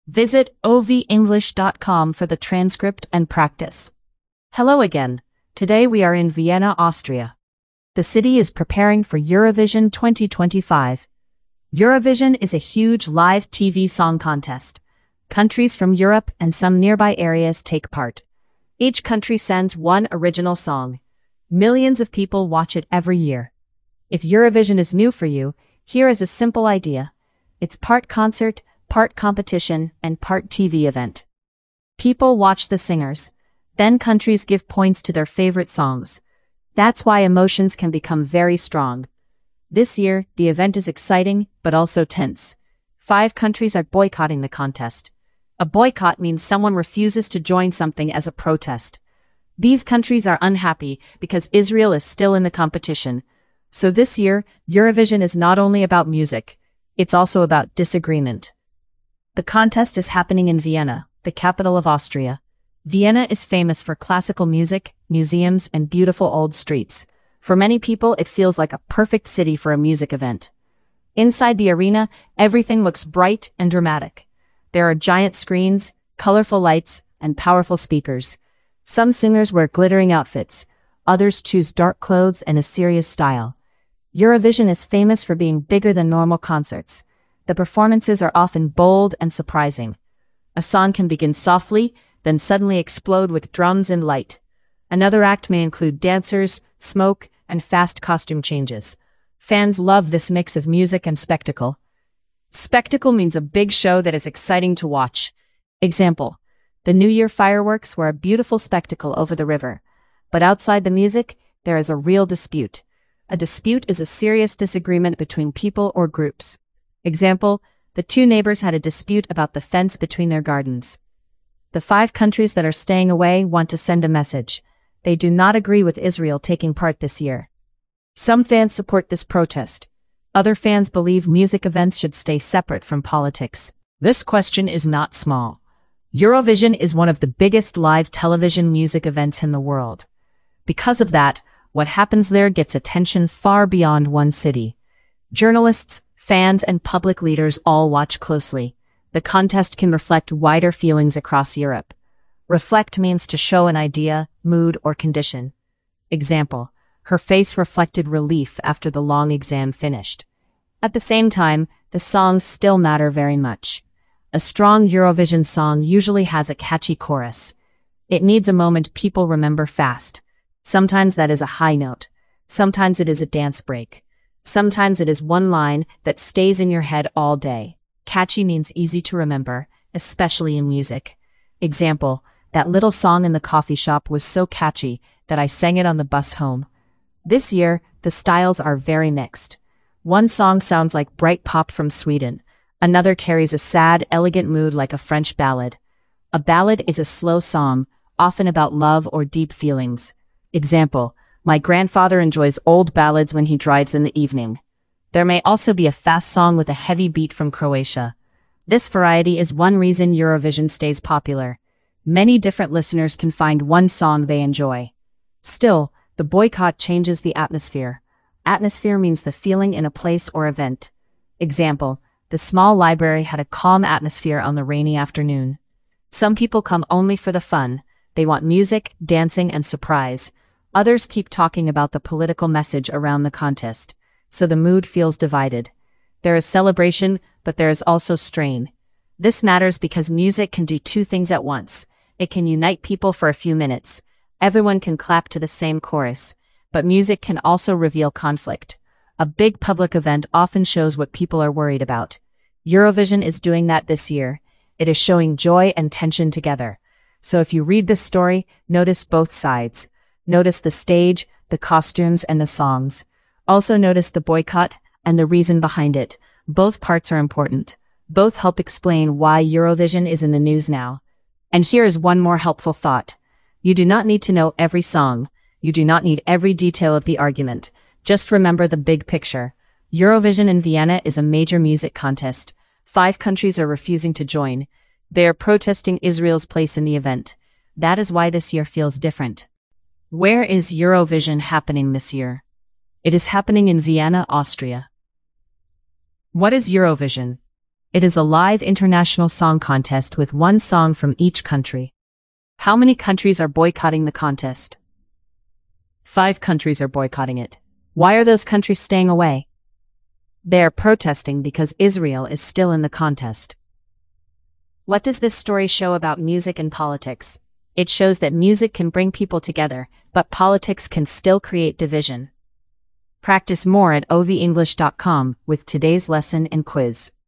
Visit ovenglish.com for the transcript and practice. Hello again. Today we are in Vienna, Austria. The city is preparing for Eurovision 2025. Eurovision is a huge live TV song contest. Countries from Europe and some nearby areas take part. Each country sends one original song. Millions of people watch it every year. If Eurovision is new for you, here is a simple idea. It's part concert, part competition, and part TV event. People watch the singers. Then countries give points to their favorite songs. That's why emotions can become very strong. This year, the event is exciting, but also tense. 5 countries are boycotting the contest. A boycott means someone refuses to join something as a protest. These countries are unhappy because Israel is still in the competition. So this year, Eurovision is not only about music, it's also about disagreement. The contest is happening in Vienna, the capital of Austria. Vienna is famous for classical music, museums, and beautiful old streets. For many people, it feels like a perfect city for a music event. Inside the arena, everything looks bright and dramatic. There are giant screens, colorful lights, and powerful speakers. Some singers wear glittering outfits. Others choose dark clothes and a serious style. Eurovision is famous for being bigger than normal concerts. The performances are often bold and surprising. A song can begin softly, then suddenly explode with drums and light. Another act may include dancers, smoke, and fast costume changes. Fans love this mix of music and spectacle. Spectacle means a big show that is exciting to watch. Example: the New Year fireworks were a beautiful spectacle over the river. But outside the music, there is a real dispute. A dispute is a serious disagreement between people or groups. Example: the 2 neighbors had a dispute about the fence between their gardens. The 5 countries that are staying away want to send a message. They do not agree with Israel taking part this year. Some fans support this protest. Other fans believe music events should stay separate from politics. This question is not small. Eurovision is one of the biggest live television music events in the world. Because of that, what happens there gets attention far beyond one city. Journalists, fans, and public leaders all watch closely. The contest can reflect wider feelings across Europe. Reflect means to show an idea, mood, or condition. Example: her face reflected relief after the long exam finished. At the same time, the songs still matter very much. A strong Eurovision song usually has a catchy chorus. It needs a moment people remember fast. Sometimes that is a high note. Sometimes it is a dance break. Sometimes it is one line that stays in your head all day. Catchy means easy to remember, especially in music. Example: that little song in the coffee shop was so catchy that I sang it on the bus home. This year, the styles are very mixed. One song sounds like bright pop from Sweden. Another carries a sad, elegant mood like a French ballad. A ballad is a slow song, often about love or deep feelings. Example: my grandfather enjoys old ballads when he drives in the evening. There may also be a fast song with a heavy beat from Croatia. This variety is one reason Eurovision stays popular. Many different listeners can find one song they enjoy. Still, the boycott changes the atmosphere. Atmosphere means the feeling in a place or event. Example: the small library had a calm atmosphere on the rainy afternoon. Some people come only for the fun. They want music, dancing, and surprise. Others keep talking about the political message around the contest. So the mood feels divided. There is celebration, but there is also strain. This matters because music can do 2 things at once. It can unite people for a few minutes. Everyone can clap to the same chorus. But music can also reveal conflict. A big public event often shows what people are worried about. Eurovision is doing that this year. It is showing joy and tension together. So if you read this story, notice both sides. Notice the stage, the costumes, and the songs. Also notice the boycott and the reason behind it. Both parts are important. Both help explain why Eurovision is in the news now. And here is one more helpful thought. You do not need to know every song. You do not need every detail of the argument. Just remember the big picture. Eurovision in Vienna is a major music contest. 5 countries are refusing to join. They are protesting Israel's place in the event. That is why this year feels different. Where is Eurovision happening this year? It is happening in Vienna, Austria. What is Eurovision? It is a live international song contest with one song from each country. How many countries are boycotting the contest? 5 countries are boycotting it. Why are those countries staying away? They are protesting because Israel is still in the contest. What does this story show about music and politics? It shows that music can bring people together, but politics can still create division. Practice more at ovenglish.com with today's lesson and quiz.